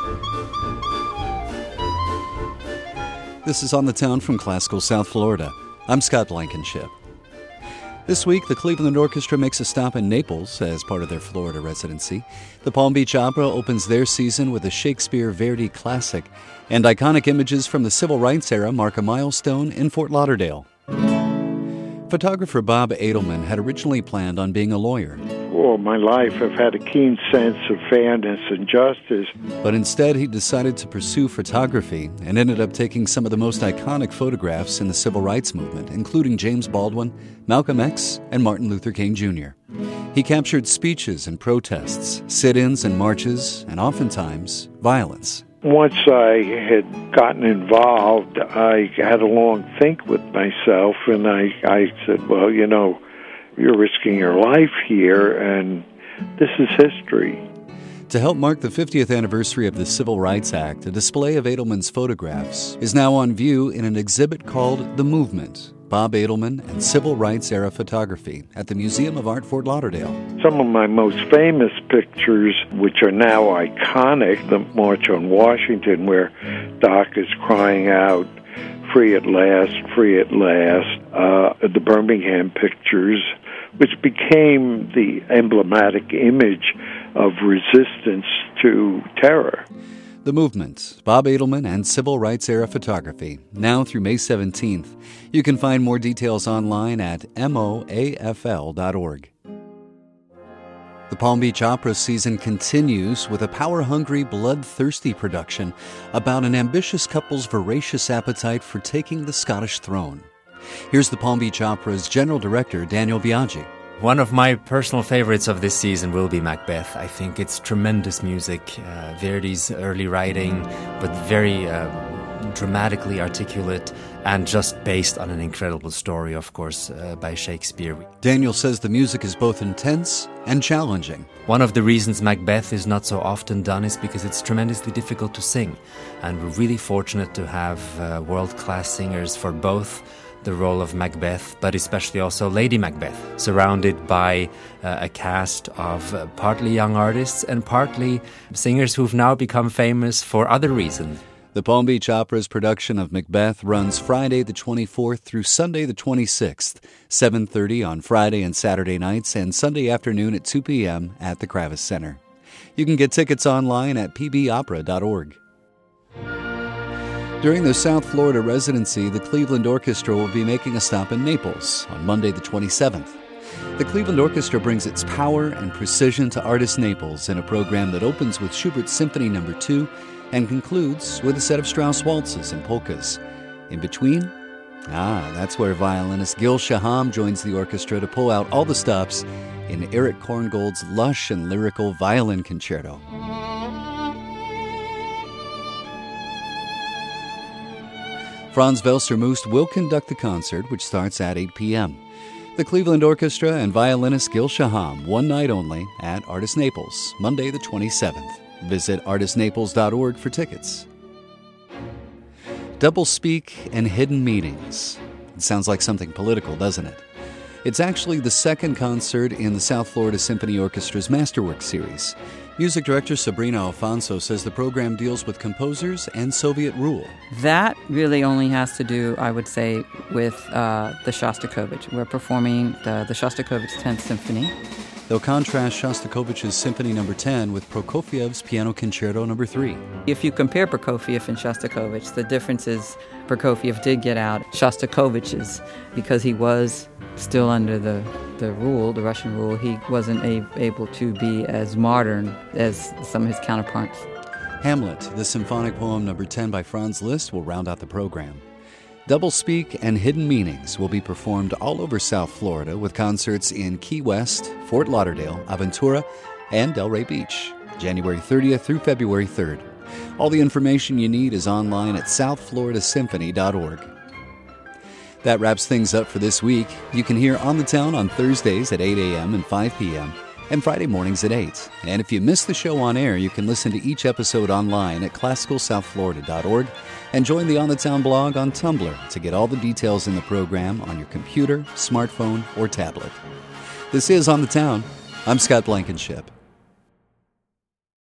This is On the Town from Classical South Florida. I'm Scott Blankenship. This week, the Cleveland Orchestra makes a stop in Naples as part of their Florida residency. The Palm Beach Opera opens their season with a Shakespeare-Verdi classic, and iconic images from the Civil Rights era mark a milestone in Fort Lauderdale. Photographer Bob Edelman had originally planned on being a lawyer. All my life I've had a keen sense of fairness and justice. But instead he decided to pursue photography and ended up taking some of the most iconic photographs in the civil rights movement, including James Baldwin, Malcolm X, and Martin Luther King Jr. He captured speeches and protests, sit-ins and marches, and oftentimes violence. Once I had gotten involved, I had a long think with myself, and I said, well, you know, you're risking your life here, and this is history. To help mark the 50th anniversary of the Civil Rights Act, a display of Edelman's photographs is now on view in an exhibit called The Movement, Bob Edelman and Civil Rights Era Photography at the Museum of Art, Fort Lauderdale. Some of my most famous pictures, which are now iconic, the March on Washington, where Doc is crying out, free at last, the Birmingham pictures, which became the emblematic image of resistance to terror. The Movement, Bob Edelman and Civil Rights Era Photography, now through May 17th. You can find more details online at moafl.org. The Palm Beach Opera season continues with a power-hungry, bloodthirsty production about an ambitious couple's voracious appetite for taking the Scottish throne. Here's the Palm Beach Opera's General Director, Daniel Biaggi. One of my personal favorites of this season will be Macbeth. I think it's tremendous music, Verdi's early writing, but very dramatically articulate and just based on an incredible story, of course, by Shakespeare. Daniel says the music is both intense and challenging. One of the reasons Macbeth is not so often done is because it's tremendously difficult to sing. And we're really fortunate to have world-class singers for both the role of Macbeth, but especially also Lady Macbeth, surrounded by a cast of partly young artists and partly singers who've now become famous for other reasons. The Palm Beach Opera's production of Macbeth runs Friday the 24th through Sunday the 26th, 7:30 on Friday and Saturday nights, and Sunday afternoon at 2 p.m. at the Kravis Center. You can get tickets online at pbopera.org. During their South Florida residency, the Cleveland Orchestra will be making a stop in Naples on Monday the 27th. The Cleveland Orchestra brings its power and precision to Artist Naples in a program that opens with Schubert's Symphony No. 2 and concludes with a set of Strauss waltzes and polkas. In between, that's where violinist Gil Shaham joins the orchestra to pull out all the stops in Eric Korngold's lush and lyrical violin concerto. Franz Welser-Möst will conduct the concert, which starts at 8 p.m. The Cleveland Orchestra and violinist Gil Shaham, one night only, at Artist Naples, Monday the 27th. Visit artistnaples.org for tickets. Doublespeak and Hidden Meanings. It sounds like something political, doesn't it? It's actually the second concert in the South Florida Symphony Orchestra's Masterwork series. Music director Sabrina Alfonso says the program deals with composers and Soviet rule. That really only has to do, I would say, with the Shostakovich. We're performing the Shostakovich 10th Symphony. They'll contrast Shostakovich's Symphony No. 10 with Prokofiev's Piano Concerto No. 3. If you compare Prokofiev and Shostakovich, the difference is Prokofiev did get out Shostakovich's because he was still under the rule, the Russian rule. He wasn't able to be as modern as some of his counterparts. Hamlet, the symphonic poem No. 10 by Franz Liszt, will round out the program. Doublespeak and Hidden Meanings will be performed all over South Florida with concerts in Key West, Fort Lauderdale, Aventura, and Delray Beach, January 30th through February 3rd. All the information you need is online at southfloridasymphony.org. That wraps things up for this week. You can hear On the Town on Thursdays at 8 a.m. and 5 p.m. and Friday mornings at 8. And if you miss the show on air, you can listen to each episode online at classicalsouthflorida.org and join the On the Town blog on Tumblr to get all the details in the program on your computer, smartphone, or tablet. This is On the Town. I'm Scott Blankenship.